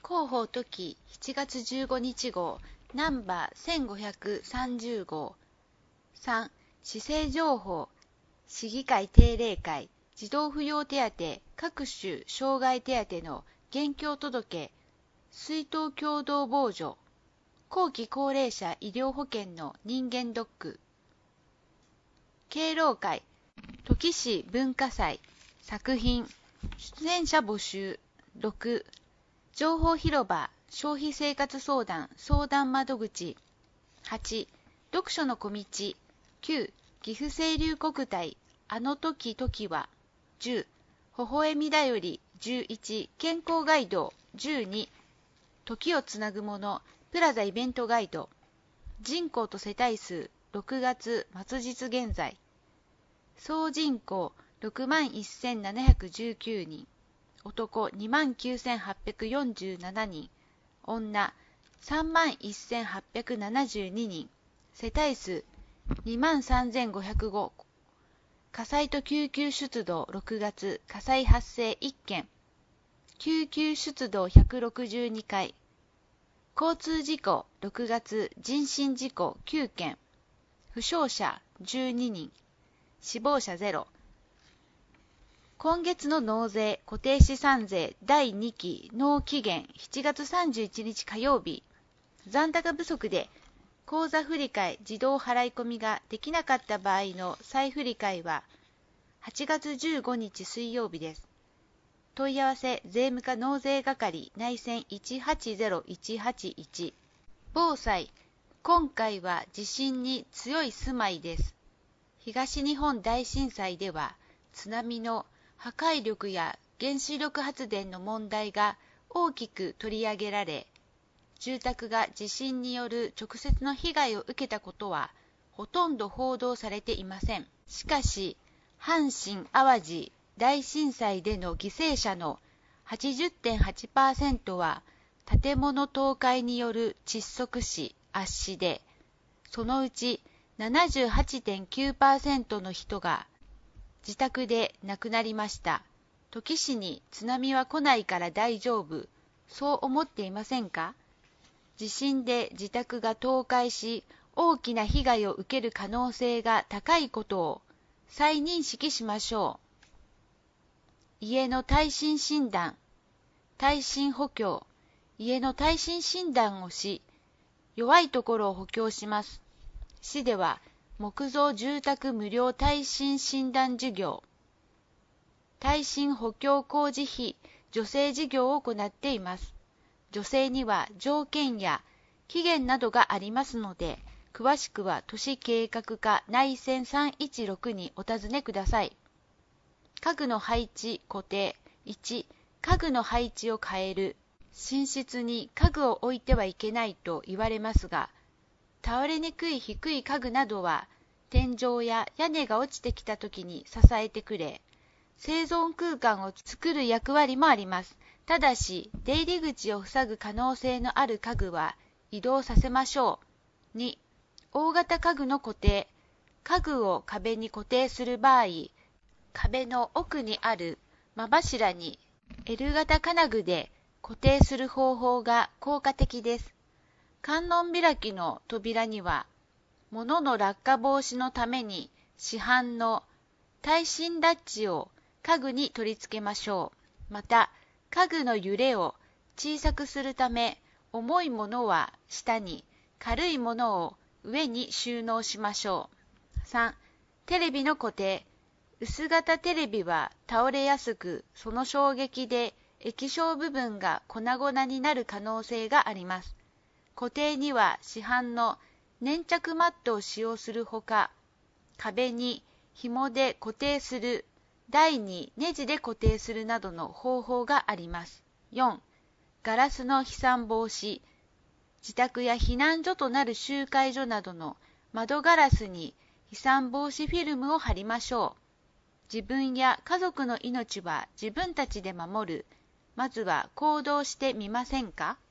広報トキ7月15日号ナンバー1530号。3、市政情報、市議会定例会、児童扶養手当、各種障害手当の現況届、出納共同防除、後期高齢者医療保険の人間ドック。敬老会、土岐市文化祭、作品、出演者募集。6、情報広場、消費生活相談、相談窓口。8、読書の小道。9、岐阜清流国体、あの時々は。10、微笑みだより。11、健康ガイド。12、時をつなぐもの、プラザイベントガイド。人口と世帯数、6月末日現在。総人口、61,719人。男、29,847人。女、31,872人。世帯数、23,505。火災と救急出動6月、火災発生1件。救急出動162回。交通事故6月、人身事故9件。負傷者12人。死亡者0。今月の納税、固定資産税第2期納期限7月31日火曜日。残高不足で口座振替自動払い込みができなかった場合の再振替は8月15日水曜日です。問い合わせ税務課納税係内線180-181。防災、今回は地震に強い住まいです。東日本大震災では津波の破壊力や原子力発電の問題が大きく取り上げられ、住宅が地震による直接の被害を受けたことはほとんど報道されていません。しかし、阪神・淡路大震災での犠牲者の 80.8% は建物倒壊による窒息死・圧死で、そのうち 78.9% の人が自宅で亡くなりました。土岐市に津波は来ないから大丈夫、そう思っていませんか？地震で自宅が倒壊し、大きな被害を受ける可能性が高いことを再認識しましょう。家の耐震診断、耐震補強、家の耐震診断をし、弱いところを補強します。市では木造住宅無料耐震診断事業、耐震補強工事費助成事業を行っています。助成には条件や期限などがありますので、詳しくは都市計画課内線316にお尋ねください。家具の配置固定。1、家具の配置を変える。寝室に家具を置いてはいけないと言われますが、倒れにくい低い家具などは天井や屋根が落ちてきた時に支えてくれ、生存空間を作る役割もあります。ただし、出入り口を塞ぐ可能性のある家具は移動させましょう。2、大型家具の固定。家具を壁に固定する場合、壁の奥にある間柱に L 型金具で固定する方法が効果的です。観音開きの扉には、物の落下防止のために市販の耐震ラッチを家具に取り付けましょう。また、家具の揺れを小さくするため、重いものは下に、軽いものを上に収納しましょう。3、テレビの固定。薄型テレビは倒れやすく、その衝撃で液晶部分が粉々になる可能性があります。固定には市販の粘着マットを使用するほか、壁に紐で固定する、台にネジで固定するなどの方法があります。4、ガラスの飛散防止。自宅や避難所となる集会所などの窓ガラスに飛散防止フィルムを貼りましょう。自分や家族の命は自分たちで守る。まずは行動してみませんか？